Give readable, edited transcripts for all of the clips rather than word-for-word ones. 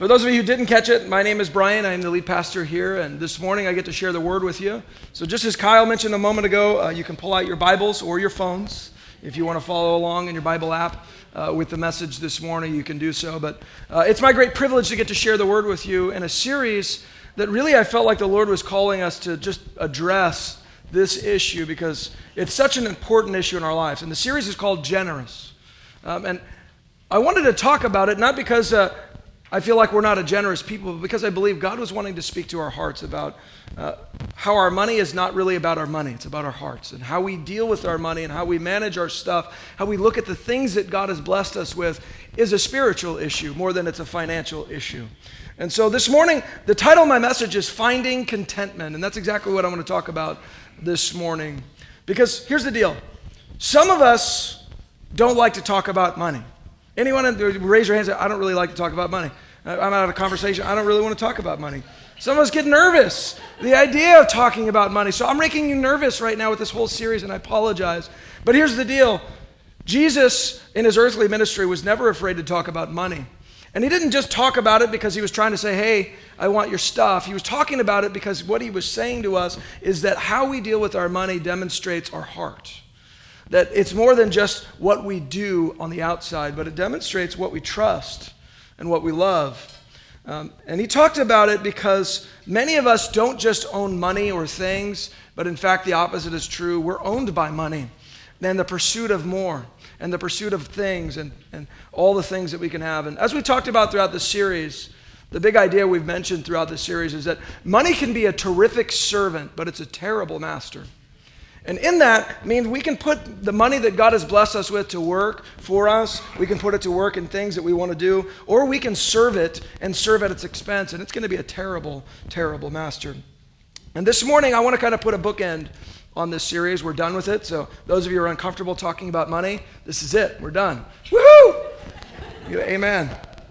For those of you who didn't catch it, my name is Brian. I'm the lead pastor here, and this morning I get to share the word with you. So just as Kyle mentioned a moment ago, you can pull out your Bibles or your phones if you want to follow along in your Bible app with the message this morning. You can do so. But it's my great privilege to get to share the word with you in a series that really I felt like the Lord was calling us to just address this issue because it's such an important issue in our lives. And the series is called Generous. And I wanted to talk about it not because I feel like we're not a generous people, but because I believe God was wanting to speak to our hearts about how our money is not really about our money. It's about our hearts and how we deal with our money and how we manage our stuff, how we look at the things that God has blessed us with is a spiritual issue more than it's a financial issue. And so this morning, the title of my message is Finding Contentment, and that's exactly what I'm going to talk about this morning. Because here's the deal. Some of us don't like to talk about money. Anyone raise your hands and say, I don't really like to talk about money. I'm out of a conversation. I don't really want to talk about money. Some of us get nervous, the idea of talking about money. So I'm making you nervous right now with this whole series, and I apologize. But here's the deal. Jesus, in his earthly ministry, was never afraid to talk about money. And he didn't just talk about it because he was trying to say, hey, I want your stuff. He was talking about it because what he was saying to us is that how we deal with our money demonstrates our heart. That it's more than just what we do on the outside, but it demonstrates what we trust and what we love. And he talked about it because many of us don't just own money or things, but in fact the opposite is true. We're owned by money and the pursuit of more and the pursuit of things and all the things that we can have. And as we talked about throughout the series, the big idea we've mentioned throughout the series is that money can be a terrific servant, but it's a terrible master. And in that means we can put the money that God has blessed us with to work for us. We can put it to work in things that we want to do, or we can serve it and serve at its expense, and it's going to be a terrible, terrible master. And this morning, I want to kind of put a bookend on this series. We're done with it, so those of you who are uncomfortable talking about money, this is it. We're done. Woohoo! Amen.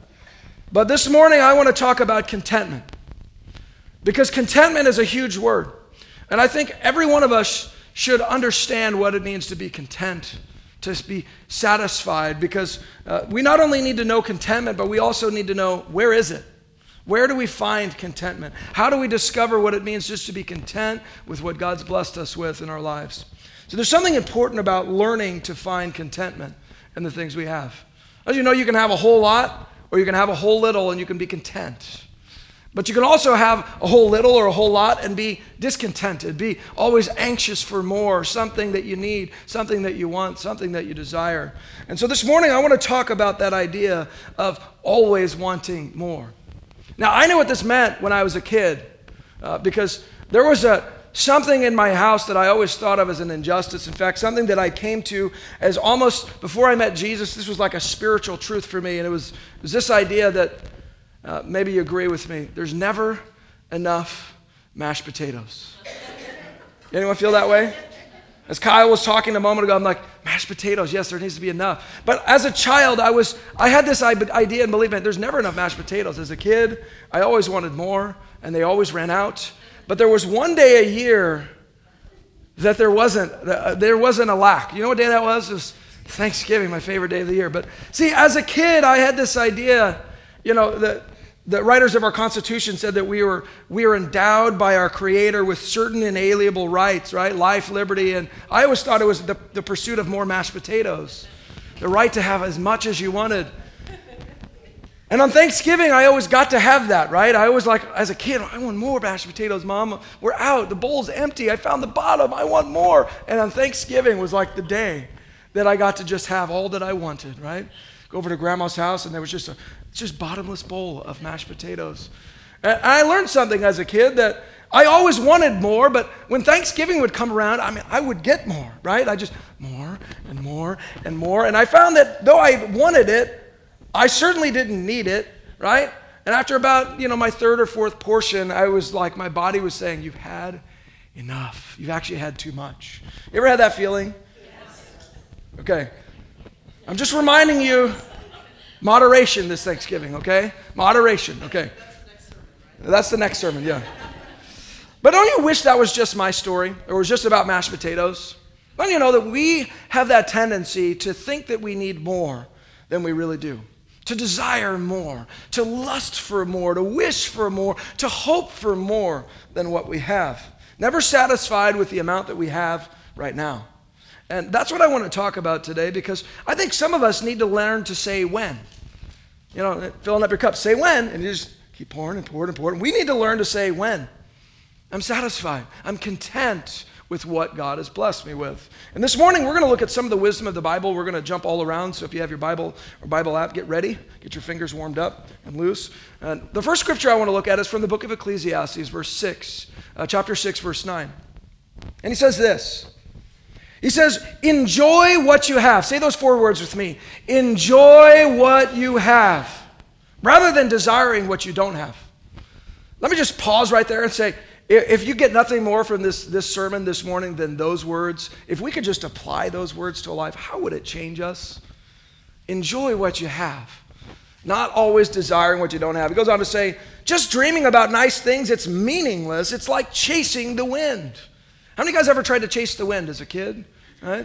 But this morning, I want to talk about contentment, because contentment is a huge word. And I think every one of us should understand what it means to be content, to be satisfied, because we not only need to know contentment, but we also need to know where is it? Where do we find contentment? How do we discover what it means just to be content with what God's blessed us with in our lives? So there's something important about learning to find contentment in the things we have. As you know, you can have a whole lot or you can have a whole little and you can be content. But you can also have a whole little or a whole lot and be discontented, be always anxious for more, something that you need, something that you want, something that you desire. And so this morning I want to talk about that idea of always wanting more. Now I knew what this meant when I was a kid because there was something in my house that I always thought of as an injustice. In fact, something that I came to as almost, before I met Jesus, this was like a spiritual truth for me. And it was this idea that maybe you agree with me. There's never enough mashed potatoes. Anyone feel that way? As Kyle was talking a moment ago, I'm like, mashed potatoes, yes, there needs to be enough. But as a child, I had this idea and belief, man, there's never enough mashed potatoes. As a kid, I always wanted more, and they always ran out. But there was one day a year that there wasn't a lack. You know what day that was? It was Thanksgiving, my favorite day of the year. But see, as a kid, I had this idea. You know, the writers of our Constitution said that we were endowed by our Creator with certain inalienable rights, right? Life, liberty, and I always thought it was the pursuit of more mashed potatoes, the right to have as much as you wanted. And on Thanksgiving, I always got to have that, right? I always like, as a kid, I want more mashed potatoes, Mom. We're out. The bowl's empty. I found the bottom. I want more. And on Thanksgiving was like the day that I got to just have all that I wanted, right? Go over to Grandma's house, and there was just bottomless bowl of mashed potatoes. And I learned something as a kid that I always wanted more, but when Thanksgiving would come around, I would get more, right? I just more and more and more. And I found that though I wanted it, I certainly didn't need it, right? And after about, my third or fourth portion, I was like, my body was saying, you've had enough. You've actually had too much. You ever had that feeling? Yes. Okay. I'm just reminding you, moderation this Thanksgiving, okay? Moderation, okay. That's the next sermon, yeah. But don't you wish that was just my story, or was just about mashed potatoes? Don't you know that we have that tendency to think that we need more than we really do? to desire more, to lust for more, to wish for more, to hope for more than what we have. Never satisfied with the amount that we have right now. And that's what I want to talk about today, because I think some of us need to learn to say when. You know, filling up your cup, say when, and you just keep pouring and pouring and pouring. We need to learn to say when. I'm satisfied. I'm content with what God has blessed me with. And this morning, we're going to look at some of the wisdom of the Bible. We're going to jump all around. So if you have your Bible or Bible app, get ready. Get your fingers warmed up and loose. And the first scripture I want to look at is from the book of Ecclesiastes, chapter 6, verse 9. And he says this. He says, enjoy what you have. Say those 4 words with me. Enjoy what you have, rather than desiring what you don't have. Let me just pause right there and say, if you get nothing more from this sermon this morning than those words, if we could just apply those words to a life, how would it change us? Enjoy what you have, not always desiring what you don't have. He goes on to say, just dreaming about nice things, it's meaningless. It's like chasing the wind. How many of you guys ever tried to chase the wind as a kid? Right?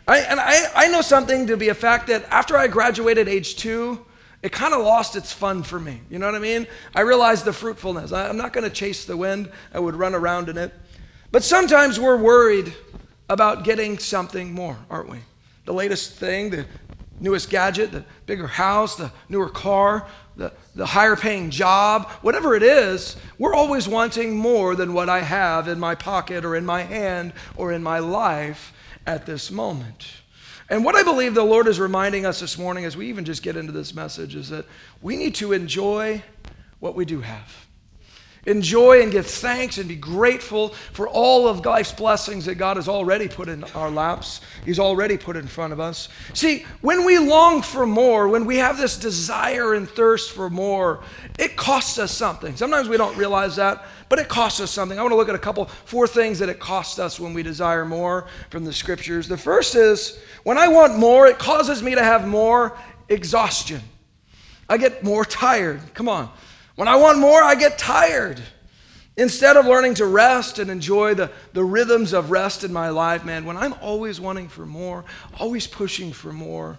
I know something to be a fact that after I graduated age 2, it kind of lost its fun for me. You know what I mean? I realized the fruitfulness. I'm not going to chase the wind. I would run around in it. But sometimes we're worried about getting something more, aren't we? The latest thing, the newest gadget, the bigger house, the newer car, the higher paying job, whatever it is, we're always wanting more than what I have in my pocket or in my hand or in my life at this moment. And what I believe the Lord is reminding us this morning as we even just get into this message is that we need to enjoy what we do have. Enjoy and give thanks and be grateful for all of life's blessings that God has already put in our laps. He's already put in front of us. See, when we long for more, when we have this desire and thirst for more, it costs us something. Sometimes we don't realize that, but it costs us something. I want to look at 4 things that it costs us when we desire more from the scriptures. The first is, when I want more, it causes me to have more exhaustion. I get more tired. Come on. When I want more, I get tired. Instead of learning to rest and enjoy the rhythms of rest in my life, man, when I'm always wanting for more, always pushing for more,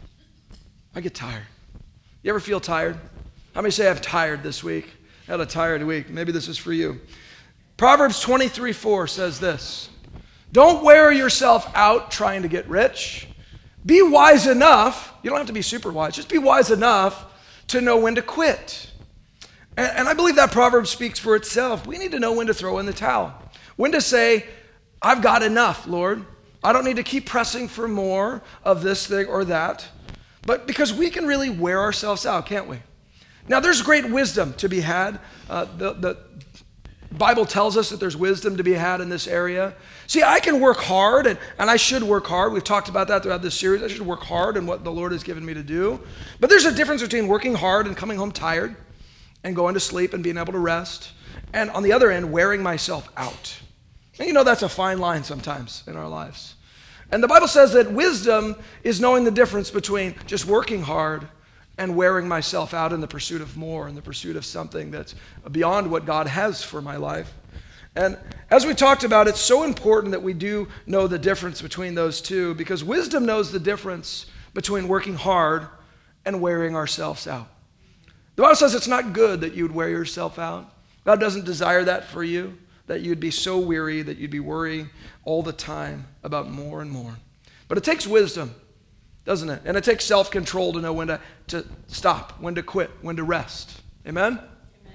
I get tired. You ever feel tired? How many say I'm tired this week? I had a tired week. Maybe this is for you. Proverbs 23:4 says this. Don't wear yourself out trying to get rich. Be wise enough. You don't have to be super wise. Just be wise enough to know when to quit. And I believe that proverb speaks for itself. We need to know when to throw in the towel. When to say, I've got enough, Lord. I don't need to keep pressing for more of this thing or that. But because we can really wear ourselves out, can't we? Now, there's great wisdom to be had. The Bible tells us that there's wisdom to be had in this area. See, I can work hard, and I should work hard. We've talked about that throughout this series. I should work hard in what the Lord has given me to do. But there's a difference between working hard and coming home tired, and going to sleep and being able to rest, and on the other end, wearing myself out. And you know that's a fine line sometimes in our lives. And the Bible says that wisdom is knowing the difference between just working hard and wearing myself out in the pursuit of more, in the pursuit of something that's beyond what God has for my life. And as we talked about, it's so important that we do know the difference between those two, because wisdom knows the difference between working hard and wearing ourselves out. The Bible says it's not good that you would wear yourself out. God doesn't desire that for you, that you'd be so weary, that you'd be worrying all the time about more and more. But it takes wisdom, doesn't it? And it takes self-control to know when to stop, when to quit, when to rest. Amen? Amen?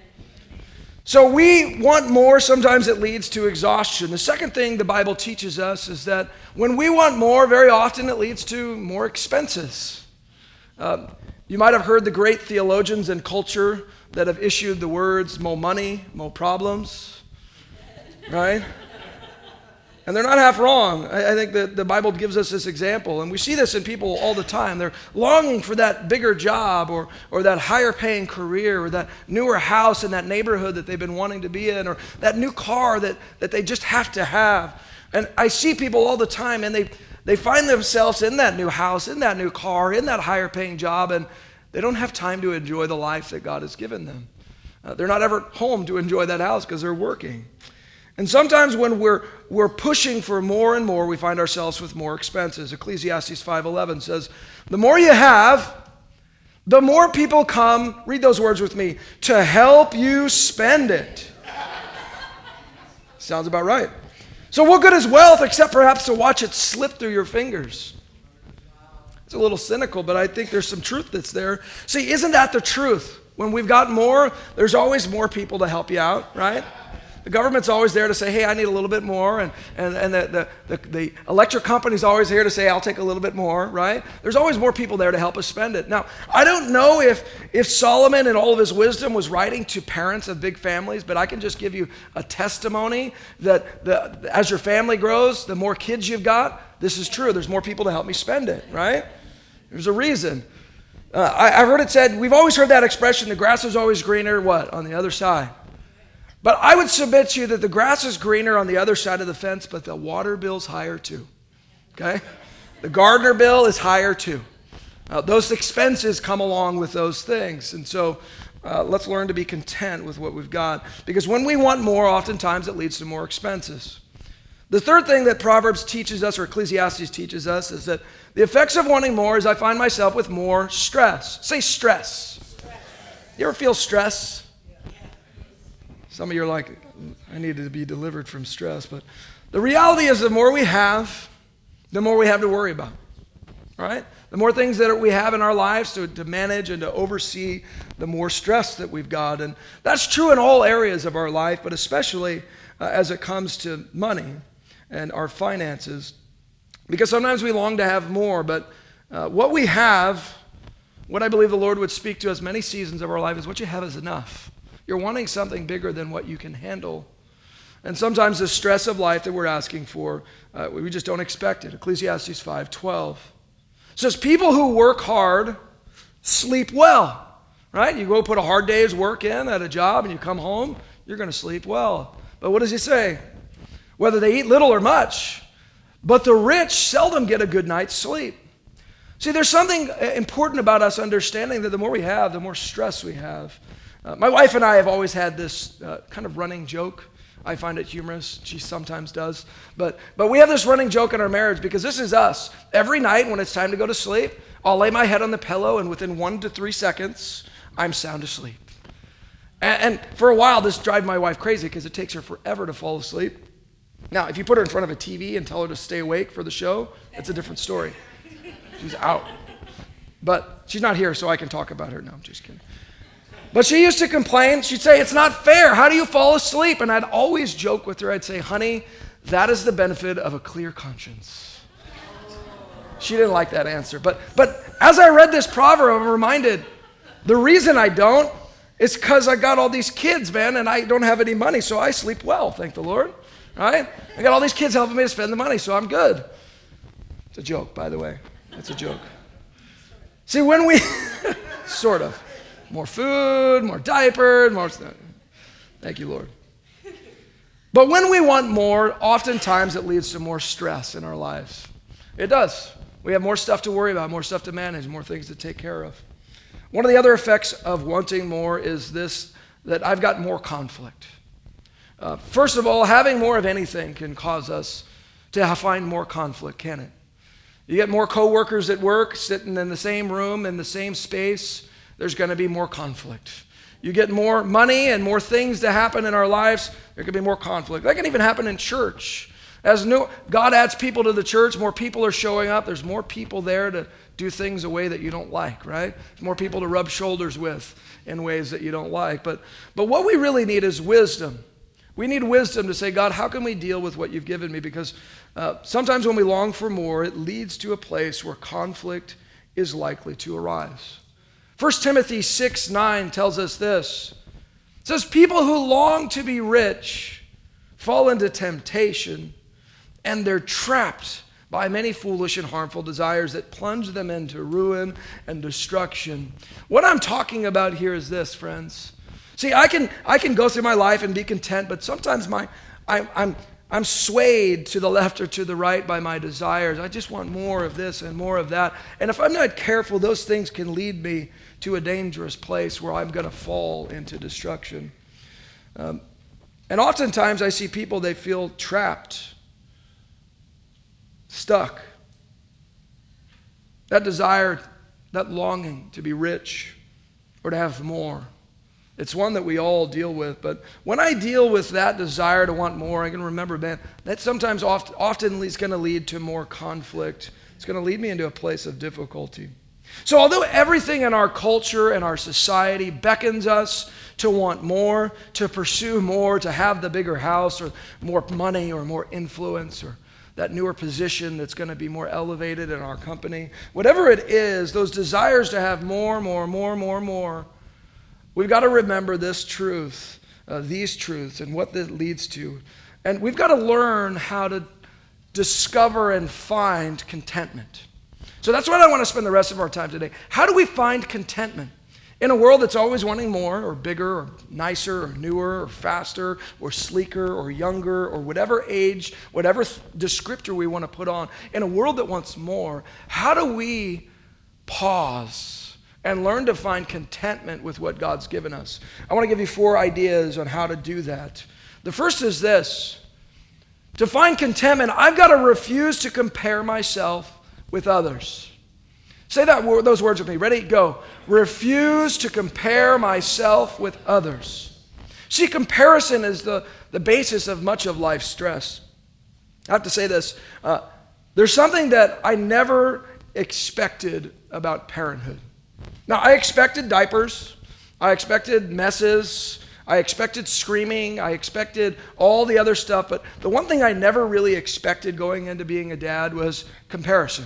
So we want more. Sometimes it leads to exhaustion. The second thing the Bible teaches us is that when we want more, very often it leads to more expenses. You might have heard the great theologians and culture that have issued the words, more money, more problems, right? And they're not half wrong. I think that the Bible gives us this example, and we see this in people all the time. They're longing for that bigger job or that higher paying career or that newer house in that neighborhood that they've been wanting to be in, or that new car that they just have to have. And I see people all the time, and they find themselves in that new house, in that new car, in that higher paying job, and they don't have time to enjoy the life that God has given them. They're not ever home to enjoy that house because they're working. And sometimes when we're pushing for more and more, we find ourselves with more expenses. Ecclesiastes 5:11 says, the more you have, the more people come, read those words with me, to help you spend it. Sounds about right. So what good is wealth except perhaps to watch it slip through your fingers? It's a little cynical, but I think there's some truth that's there. See, isn't that the truth? When we've got more, there's always more people to help you out, right? The government's always there to say, hey, I need a little bit more. And the electric company's always here to say, I'll take a little bit more, right? There's always more people there to help us spend it. Now, I don't know if Solomon in all of his wisdom was writing to parents of big families, but I can just give you a testimony that as your family grows, the more kids you've got, this is true. There's more people to help me spend it, right? There's a reason. I've heard it said, we've always heard that expression, the grass is always greener, what? On the other side. But I would submit to you that the grass is greener on the other side of the fence, but the water bill's higher too. Okay? The gardener bill is higher too. Those expenses come along with those things. And so let's learn to be content with what we've got. Because when we want more, oftentimes it leads to more expenses. The third thing that Proverbs teaches us, or Ecclesiastes teaches us, is that the effects of wanting more is I find myself with more stress. Say stress. You ever feel stress? Some of you are like, I need to be delivered from stress. But the reality is the more we have, the more we have to worry about. All right? The more things that we have in our lives to manage and to oversee, the more stress that we've got. And that's true in all areas of our life, but especially as it comes to money and our finances. Because sometimes we long to have more, but what we have, what I believe the Lord would speak to us many seasons of our life is what you have is enough. You're wanting something bigger than what you can handle. And sometimes the stress of life that we're asking for, we just don't expect it. Ecclesiastes 5:12 says, people who work hard sleep well, right? You go put a hard day's work in at a job and you come home, you're going to sleep well. But what does he say? Whether they eat little or much, but the rich seldom get a good night's sleep. See, there's something important about us understanding that the more we have, the more stress we have. My wife and I have always had this kind of running joke. I find it humorous. She sometimes does. But we have this running joke in our marriage because this is us. Every night when it's time to go to sleep, I'll lay my head on the pillow and within 1 to 3 seconds, I'm sound asleep. And for a while, this drove my wife crazy because it takes her forever to fall asleep. Now, if you put her in front of a TV and tell her to stay awake for the show, it's a different story. She's out. But she's not here, so I can talk about her. No, I'm just kidding. But she used to complain. She'd say, it's not fair. How do you fall asleep? And I'd always joke with her. I'd say, honey, that is the benefit of a clear conscience. She didn't like that answer. But as I read this proverb, I'm reminded, the reason I don't is because I got all these kids, man, and I don't have any money, so I sleep well, thank the Lord. Right? I got all these kids helping me to spend the money, so I'm good. It's a joke, by the way. It's a joke. See, when we, sort of. More food, more diapers, more stuff. Thank you, Lord. But when we want more, oftentimes it leads to more stress in our lives. It does. We have more stuff to worry about, more stuff to manage, more things to take care of. One of the other effects of wanting more is this, that I've got more conflict. First of all, having more of anything can cause us to find more conflict, can it? You get more coworkers at work sitting in the same room, in the same space, there's going to be more conflict. You get more money and more things to happen in our lives, there could be more conflict. That can even happen in church. As God adds people to the church, more people are showing up. There's more people there to do things a way that you don't like, right? There's more people to rub shoulders with in ways that you don't like. But what we really need is wisdom. We need wisdom to say, God, how can we deal with what you've given me? Because sometimes when we long for more, it leads to a place where conflict is likely to arise. 1 Timothy 6:9 tells us this. It says, people who long to be rich fall into temptation, and they're trapped by many foolish and harmful desires that plunge them into ruin and destruction. What I'm talking about here is this, friends. See, I can go through my life and be content, but sometimes I'm swayed to the left or to the right by my desires. I just want more of this and more of that. And if I'm not careful, those things can lead me to a dangerous place where I'm going to fall into destruction. And oftentimes I see people, they feel trapped, stuck. That desire that longing to be rich or to have more. It's one that we all deal with. But when I deal with that desire to want more, I can remember, man, that sometimes often is going to lead to more conflict. It's going to lead me into a place of difficulty. So although everything in our culture and our society beckons us to want more, to pursue more, to have the bigger house or more money or more influence or that newer position that's going to be more elevated in our company, whatever it is, those desires to have more, we've got to remember this truth, these truths, and what that leads to. And we've got to learn how to discover and find contentment. So that's what I want to spend the rest of our time today. How do we find contentment in a world that's always wanting more or bigger or nicer or newer or faster or sleeker or younger or whatever age, whatever descriptor we want to put on, in a world that wants more? How do we pause and learn to find contentment with what God's given us? I want to give you 4 ideas on how to do that. The first is this. To find contentment, I've got to refuse to compare myself with others. Say those words with me. Ready? Go. Refuse to compare myself with others. See, comparison is the basis of much of life's stress. I have to say this. There's something that I never expected about parenthood. Now, I expected diapers. I expected messes. I expected screaming. I expected all the other stuff. But the one thing I never really expected going into being a dad was comparison.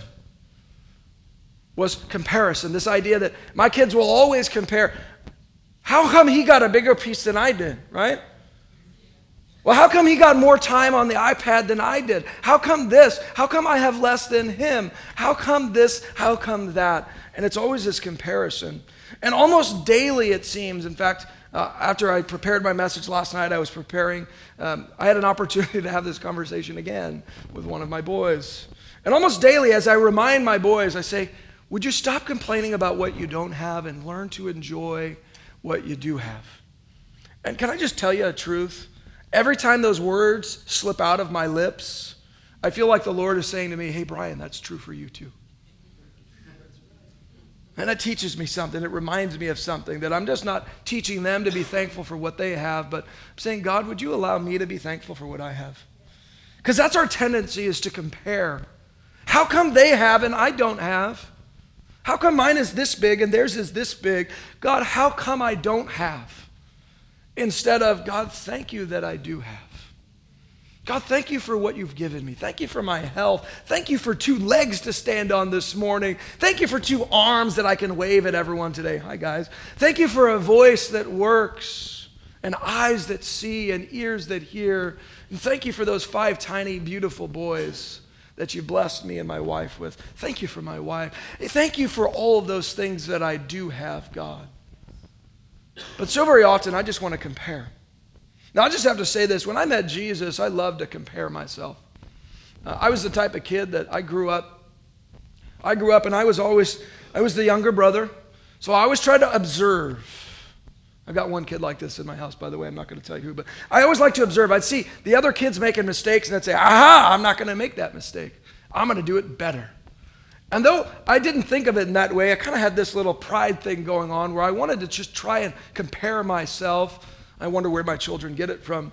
This idea that my kids will always compare. How come he got a bigger piece than I did, right? Well, how come he got more time on the iPad than I did? How come this? How come I have less than him? How come this? How come that? And it's always this comparison. And almost daily, it seems, in fact, after I prepared my message last night, I was preparing, I had an opportunity to have this conversation again with one of my boys. And almost daily, as I remind my boys, I say, would you stop complaining about what you don't have and learn to enjoy what you do have? And can I just tell you a truth? Every time those words slip out of my lips, I feel like the Lord is saying to me, hey, Brian, that's true for you too. And it teaches me something. It reminds me of something, that I'm just not teaching them to be thankful for what they have, but I'm saying, God, would you allow me to be thankful for what I have? Because that's our tendency, is to compare. How come they have and I don't have? How come mine is this big and theirs is this big? God, how come I don't have? Instead of, God, thank you that I do have. God, thank you for what you've given me. Thank you for my health. Thank you for 2 legs to stand on this morning. Thank you for 2 arms that I can wave at everyone today. Hi, guys. Thank you for a voice that works, and eyes that see, and ears that hear. And thank you for those 5 tiny, beautiful boys that you blessed me and my wife with. Thank you for my wife. Thank you for all of those things that I do have, God. But so very often, I just want to compare. Now, I just have to say this. When I met Jesus, I loved to compare myself. I was the type of kid that I grew up and I was the younger brother. So I always tried to observe. I've got one kid like this in my house, by the way. I'm not going to tell you who, but I always like to observe. I'd see the other kids making mistakes, and I'd say, aha, I'm not going to make that mistake. I'm going to do it better. And though I didn't think of it in that way, I kind of had this little pride thing going on where I wanted to just try and compare myself. I wonder where my children get it from.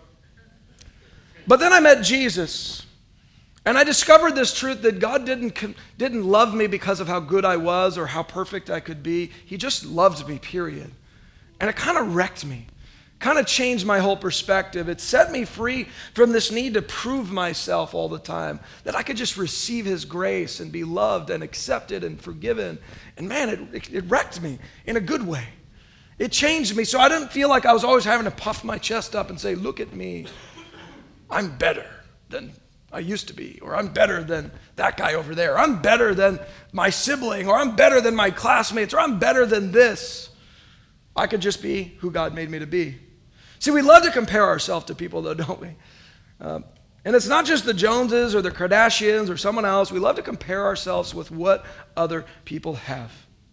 But then I met Jesus, and I discovered this truth that God didn't love me because of how good I was or how perfect I could be. He just loved me, period. And it kind of wrecked me, kind of changed my whole perspective. It set me free from this need to prove myself all the time, that I could just receive his grace and be loved and accepted and forgiven. And man, it wrecked me in a good way. It changed me, so I didn't feel like I was always having to puff my chest up and say, look at me, I'm better than I used to be, or I'm better than that guy over there, or I'm better than my sibling, or I'm better than my classmates, or I'm better than this. I could just be who God made me to be. See, we love to compare ourselves to people, though, don't we? And it's not just the Joneses or the Kardashians or someone else. We love to compare ourselves with what other people have.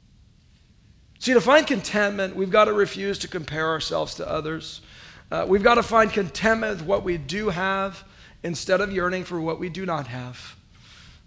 See, to find contentment, we've got to refuse to compare ourselves to others. We've got to find contentment with what we do have instead of yearning for what we do not have.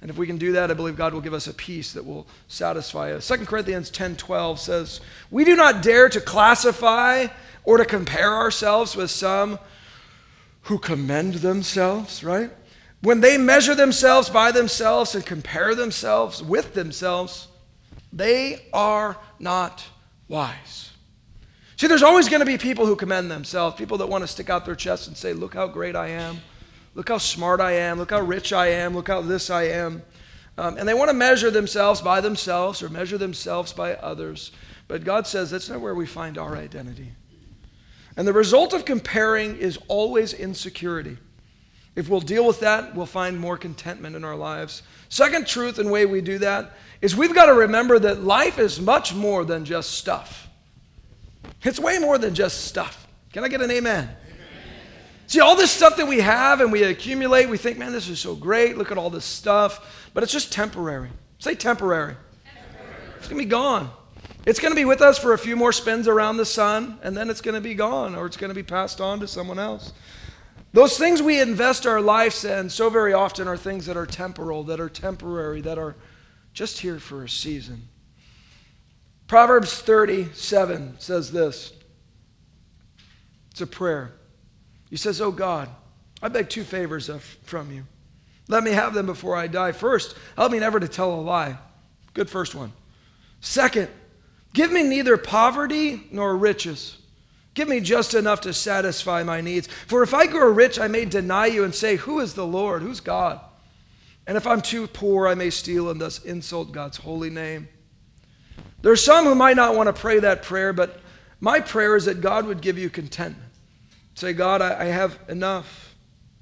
And if we can do that, I believe God will give us a peace that will satisfy us. 2 Corinthians 10:12 says, "We do not dare to classify or to compare ourselves with some who commend themselves," right? When they measure themselves by themselves and compare themselves with themselves, they are not wise. See, there's always going to be people who commend themselves, people that want to stick out their chest and say, "Look how great I am. Look how smart I am. Look how rich I am. Look how this I am." And they want to measure themselves by themselves or measure themselves by others. But God says that's not where we find our identity. And the result of comparing is always insecurity. If we'll deal with that, we'll find more contentment in our lives. Second truth and way we do that is we've got to remember that life is much more than just stuff. It's way more than just stuff. Can I get an amen? See, all this stuff that we have and we accumulate, we think, man, this is so great. Look at all this stuff. But it's just temporary. Say temporary. It's going to be gone. It's going to be with us for a few more spins around the sun, and then it's going to be gone, or it's going to be passed on to someone else. Those things we invest our lives in so very often are things that are temporal, that are temporary, that are just here for a season. Proverbs 37 says this. It's a prayer. He says, "Oh God, I beg two favors from you. Let me have them before I die. First, help me never to tell a lie." Good first one. Second, give me neither poverty nor riches. Give me just enough to satisfy my needs. For if I grow rich, I may deny you and say, "Who is the Lord? Who's God?" And if I'm too poor, I may steal and thus insult God's holy name. There are some who might not want to pray that prayer, but my prayer is that God would give you contentment. Say, "God, I have enough."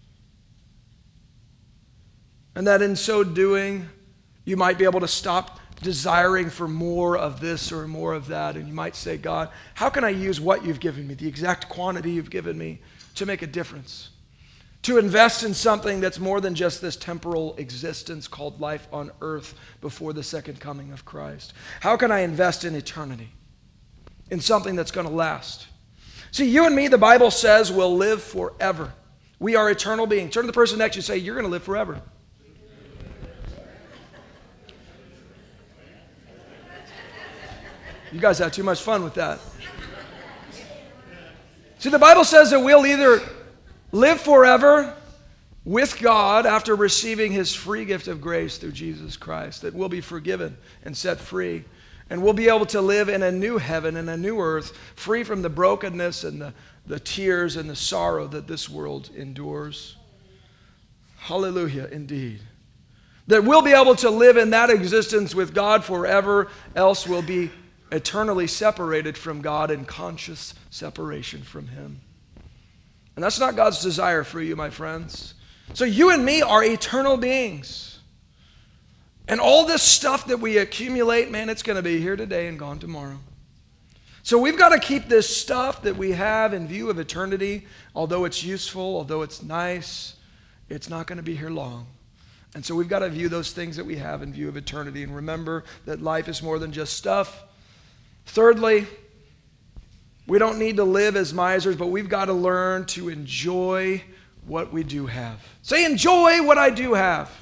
And that in so doing, you might be able to stop desiring for more of this or more of that. And you might say, "God, how can I use what you've given me, the exact quantity you've given me, to make a difference? To invest in something that's more than just this temporal existence called life on earth before the second coming of Christ? How can I invest in eternity, in something that's going to last?" See, you and me, the Bible says, will live forever. We are eternal beings. Turn to the person next to you and say, "You're going to live forever." You guys have too much fun with that. See, the Bible says that we'll either live forever with God after receiving his free gift of grace through Jesus Christ, that we'll be forgiven and set free. And we'll be able to live in a new heaven and a new earth, free from the brokenness and the tears and the sorrow that this world endures. Hallelujah, indeed. That we'll be able to live in that existence with God forever, else we'll be eternally separated from God in conscious separation from him. And that's not God's desire for you, my friends. So you and me are eternal beings. And all this stuff that we accumulate, man, it's going to be here today and gone tomorrow. So we've got to keep this stuff that we have in view of eternity. Although it's useful, although it's nice, it's not going to be here long. And so we've got to view those things that we have in view of eternity and remember that life is more than just stuff. Thirdly, we don't need to live as misers, but we've got to learn to enjoy what we do have. Say, "Enjoy what I do have."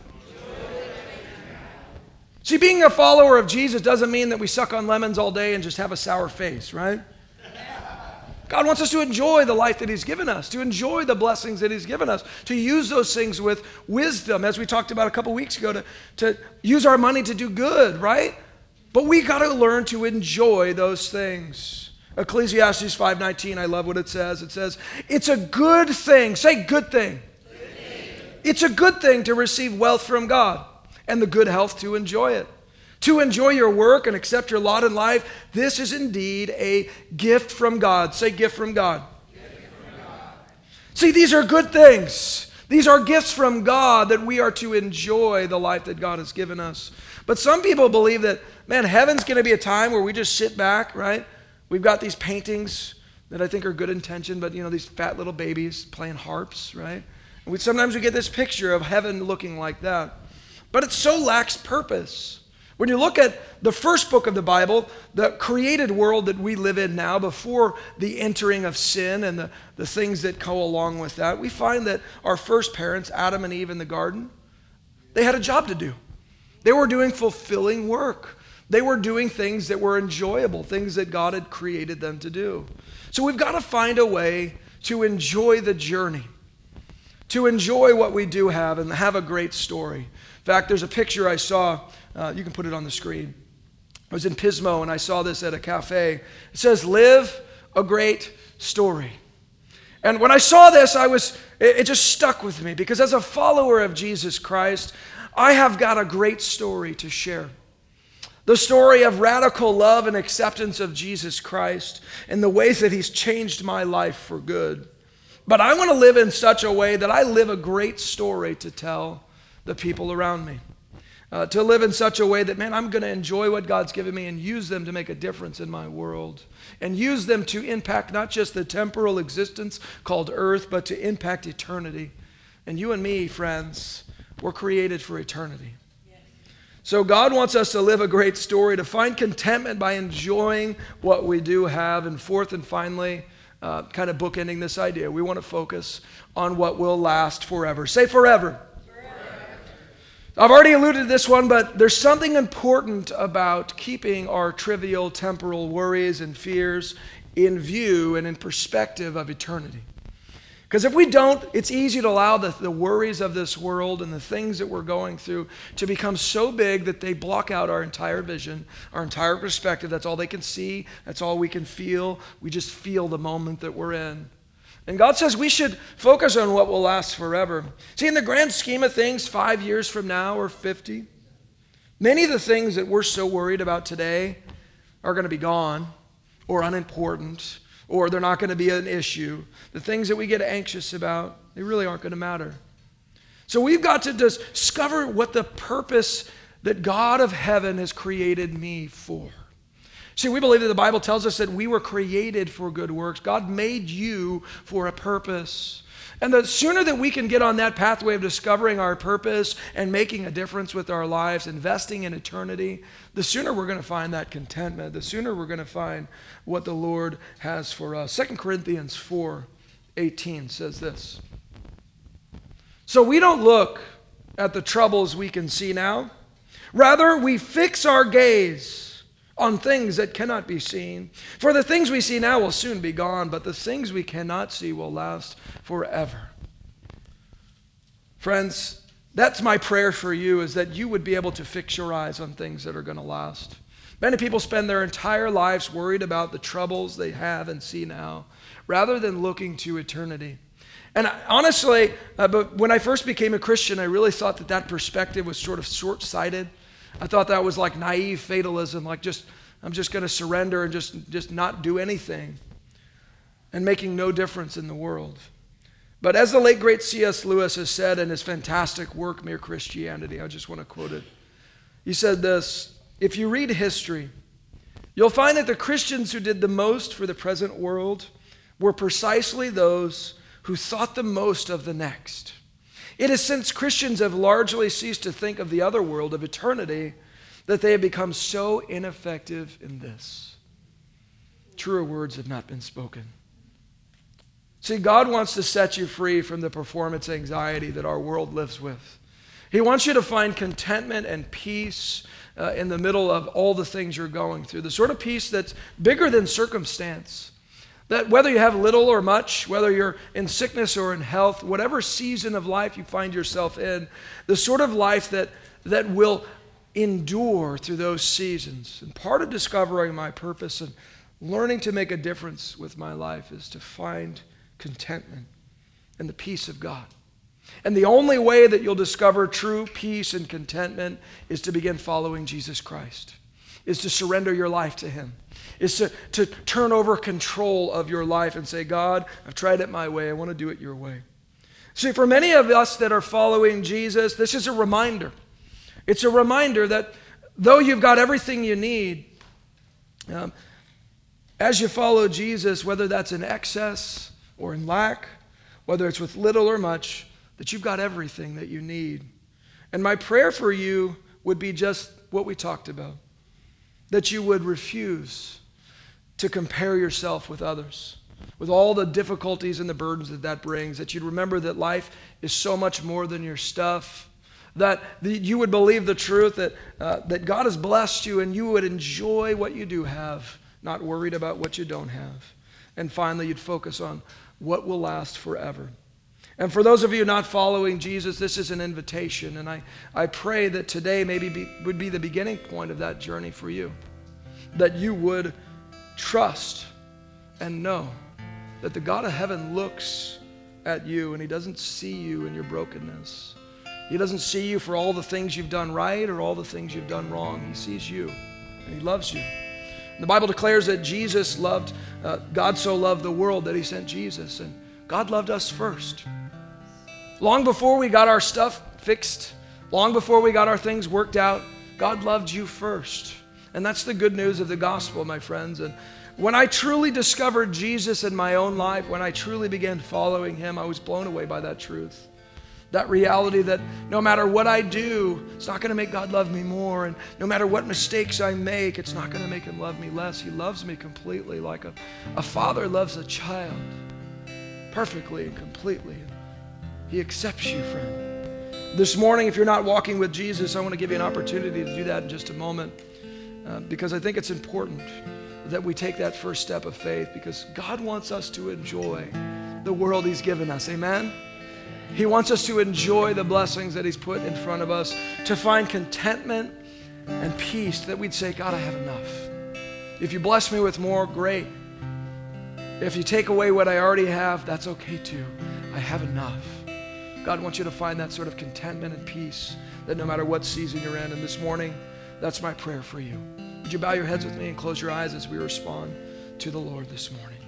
See, being a follower of Jesus doesn't mean that we suck on lemons all day and just have a sour face, right? God wants us to enjoy the life that he's given us, to enjoy the blessings that he's given us, to use those things with wisdom, as we talked about a couple weeks ago, to use our money to do good, right? But we got to learn to enjoy those things. Ecclesiastes 5:19, I love what it says. It says, "It's a good thing." Say, "Good thing." Good thing. It's a good thing to receive wealth from God and the good health to enjoy it. To enjoy your work and accept your lot in life, this is indeed a gift from God. Say, "Gift from God." Gift from God. See, these are good things. These are gifts from God that we are to enjoy the life that God has given us. But some people believe that, man, heaven's going to be a time where we just sit back, right? We've got these paintings that I think are good intention, but, these fat little babies playing harps, right? And sometimes we get this picture of heaven looking like that. But it so lacks purpose. When you look at the first book of the Bible, the created world that we live in now, before the entering of sin and the things that go along with that, we find that our first parents, Adam and Eve in the garden, they had a job to do. They were doing fulfilling work. They were doing things that were enjoyable, things that God had created them to do. So we've got to find a way to enjoy the journey, to enjoy what we do have and have a great story. In fact, there's a picture I saw. You can put it on the screen. I was in Pismo and I saw this at a cafe. It says, "Live a great story." And when I saw this, it just stuck with me, because as a follower of Jesus Christ, I have got a great story to share. The story of radical love and acceptance of Jesus Christ and the ways that he's changed my life for good. But I want to live in such a way that I live a great story to tell the people around me. To live in such a way that, man, I'm going to enjoy what God's given me and use them to make a difference in my world. And use them to impact not just the temporal existence called earth, but to impact eternity. And you and me, friends, we're created for eternity. So God wants us to live a great story, to find contentment by enjoying what we do have. And fourth and finally, kind of bookending this idea, we want to focus on what will last forever. Say forever. I've already alluded to this one, but there's something important about keeping our trivial temporal worries and fears in view and in perspective of eternity. Because if we don't, it's easy to allow the worries of this world and the things that we're going through to become so big that they block out our entire vision, our entire perspective. That's all they can see. That's all we can feel. We just feel the moment that we're in. And God says we should focus on what will last forever. See, in the grand scheme of things, 5 years from now or 50, many of the things that we're so worried about today are going to be gone or unimportant, or they're not going to be an issue. The things that we get anxious about, they really aren't going to matter. So we've got to discover what the purpose that God of heaven has created me for. See, we believe that the Bible tells us that we were created for good works. God made you for a purpose. And the sooner that we can get on that pathway of discovering our purpose and making a difference with our lives, investing in eternity, the sooner we're going to find that contentment, the sooner we're going to find what the Lord has for us. 2 Corinthians 4:18 says this. So we don't look at the troubles we can see now. Rather, we fix our gaze on things that cannot be seen. For the things we see now will soon be gone, but the things we cannot see will last forever. Friends, that's my prayer for you, is that you would be able to fix your eyes on things that are going to last. Many people spend their entire lives worried about the troubles they have and see now, rather than looking to eternity. And honestly, but when I first became a Christian, I really thought that perspective was sort of short-sighted. I thought that was like naive fatalism, like I'm just going to surrender and just not do anything and making no difference in the world. But as the late great C.S. Lewis has said in his fantastic work, Mere Christianity, I just want to quote it. He said this: if you read history, you'll find that the Christians who did the most for the present world were precisely those who thought the most of the next. It is since Christians have largely ceased to think of the other world, of eternity, that they have become so ineffective in this. Truer words have not been spoken. See, God wants to set you free from the performance anxiety that our world lives with. He wants you to find contentment and peace in the middle of all the things you're going through, the sort of peace that's bigger than circumstance. That whether you have little or much, whether you're in sickness or in health, whatever season of life you find yourself in, the sort of life that will endure through those seasons. And part of discovering my purpose and learning to make a difference with my life is to find contentment and the peace of God. And the only way that you'll discover true peace and contentment is to begin following Jesus Christ, is to surrender your life to Him, is to turn over control of your life and say, God, I've tried it my way. I want to do it your way. See, for many of us that are following Jesus, this is a reminder. It's a reminder that though you've got everything you need, as you follow Jesus, whether that's in excess or in lack, whether it's with little or much, that you've got everything that you need. And my prayer for you would be just what we talked about, that you would refuse to compare yourself with others, with all the difficulties and the burdens that brings, that you'd remember that life is so much more than your stuff, that you would believe the truth that God has blessed you and you would enjoy what you do have, not worried about what you don't have. And finally, you'd focus on what will last forever. And for those of you not following Jesus, this is an invitation. And I pray that today would be the beginning point of that journey for you. That you would trust and know that the God of heaven looks at you and he doesn't see you in your brokenness. He doesn't see you for all the things you've done right or all the things you've done wrong. He sees you and he loves you. And the Bible declares that God so loved the world that he sent Jesus. And God loved us first. Long before we got our stuff fixed, long before we got our things worked out, God loved you first. And that's the good news of the gospel, my friends. And when I truly discovered Jesus in my own life, when I truly began following him, I was blown away by that truth. That reality that no matter what I do, it's not going to make God love me more. And no matter what mistakes I make, it's not going to make him love me less. He loves me completely like a father loves a child. Perfectly and completely. He accepts you, friend. This morning, if you're not walking with Jesus, I want to give you an opportunity to do that in just a moment. Because I think it's important that we take that first step of faith, because God wants us to enjoy the world he's given us. Amen? He wants us to enjoy the blessings that he's put in front of us, to find contentment and peace, that we'd say, God, I have enough. If you bless me with more, great. If you take away what I already have, that's okay too. I have enough. God wants you to find that sort of contentment and peace that no matter what season you're in. And this morning, that's my prayer for you. Would you bow your heads with me and close your eyes as we respond to the Lord this morning?